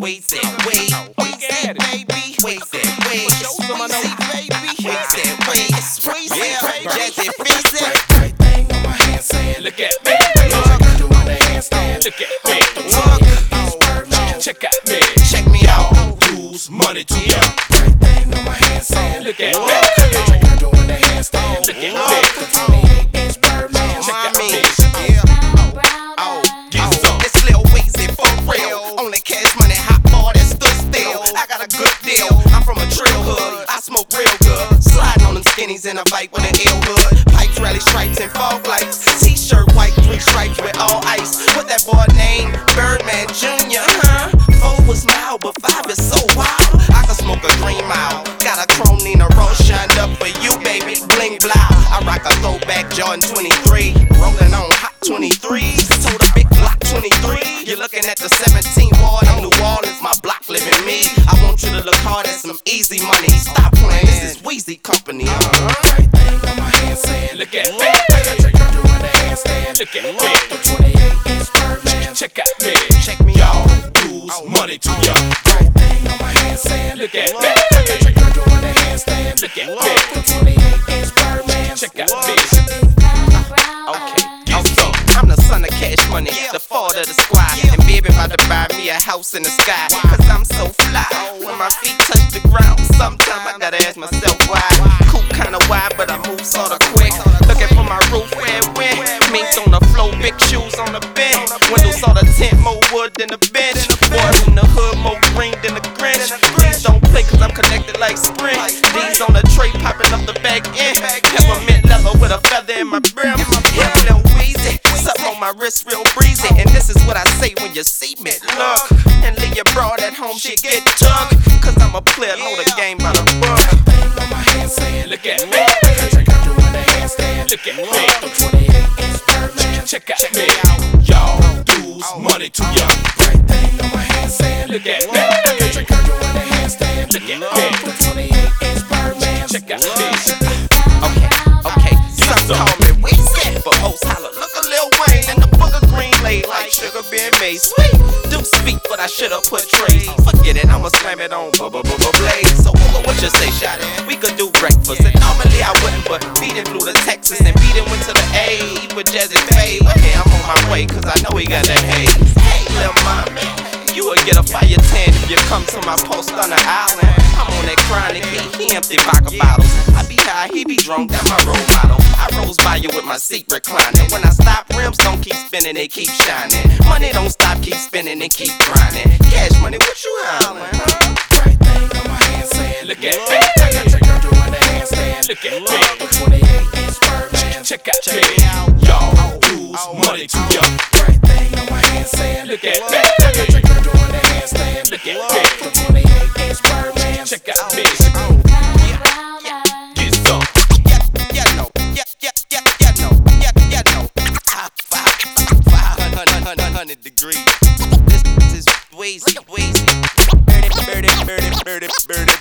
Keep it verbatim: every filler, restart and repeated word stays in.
Weezy, Weezy, Weezy, baby, Weezy, Weezy, Weezy, baby, Weezy, Weezy, Weezy, Jazzy, Weezy. Right thing on my handstand. Look at me, look, doing the handstand. look at me, Look, check out me, check me out. lose money to you. Right thing on my handstand. Look at Look, me, doing the handstand. look at me, twenty-eight inch Birdman. check out Mommy, me. yeah. Oh, Oh, get some. it's Lil Weezy for real. Only cash money, hot boy that stood still. I got a good deal. I'm from a trail hood. I smoke real good. Sliding on them skinnies in a bike with an ill hood. Pipes, rally stripes, and fog lights. T-shirt, white, three stripes with all ice. What that boy named Birdman Junior, huh? Four was mild, but five is so wild. I can smoke a green mile. Got a chrome Nina Rose shined up for you, baby. Bling blow. I rock a throwback Jordan twenty-three. Rolling on hot twenty-threes. Told a big block twenty-three. You're looking at the seventeenth ward of New Orleans. My block living me. I want you to look hard at some easy money. Stop playing. This is Weezy Company. Uh-huh. Right thing on my handstand. Look at me, Doing the handstand. look at me, The twenty-eight inch Birdman. check out me. Check me Y'all out. lose money to you. Right thing on my handstand. Look at me, Doing the handstand. look at The me, twenty-eight inch Birdman. check out me. Okay, Get okay. some. I'm the son of Cash Money, the father of the squad. And baby about to buy me a house in the sky. Cause I'm so fly. When my feet touch the ground, sometimes I gotta ask myself why. Cool kinda wide, but I move sorta quick. Looking for my roof where it went. Mink on the floor, big shoes on the bench. Windows on the tent, more wood than the bench. Boys in the hood, more green than the Grinch. Please don't play cause I'm connected like Sprint. D's on the tray, popping up the back end. Peppermint leather with a feather in my brim. Yeah, Lil Weezy, something on my wrist real breezy. And this is what I say when you see me. Look, and leave your broad at home, she get took. Cause I'm a player, know the game by the book. Look at me, look at me, check out me. Y'all lose money to you. Look at me, look at me, check out me. Okay, okay, some call me Weezy, but most holla, look a Lil Wayne. And the booger green laid like sugar being made sweet. Do speak, but I should've put trays. Forget it, I'ma slam it on b-b-b-blaze. So what, what you say, shawty? We could do breakfast, and normally I wouldn't, but Beatin' flew to Texas and Beatin' went to the A. With Jazzy Faye, okay, I'm on my way, cause I know he got that hay. Hey, lil' mommy, you would get a fire ten if you come to my post on the island. I'm on that chronic, he, he empty vodka bottles. I be high, he be drunk, that's my role model. I rose by you with my seat reclining. When I stop, rims don't keep spinning, they keep shining. Money don't stop, keep spinning, and keep grinding. Cash money, what you hollering, huh? Right thing on my handstand. Look at me, Doing the handstand. look at me, twenty-eight inch Birdman. check out me. Y'all lose money to you. Right thing on my handstand. Look at me, Doing the handstand. look at me, twenty-eight inch Birdman. check out me. Yeah, Get some. yeah, yeah, no, yeah, yeah, yeah, yeah, no, yeah, yeah, no. Hot five, five hundred degrees. This is Weezy, Weezy. Birdie, birdie, birdie, birdie, birdie.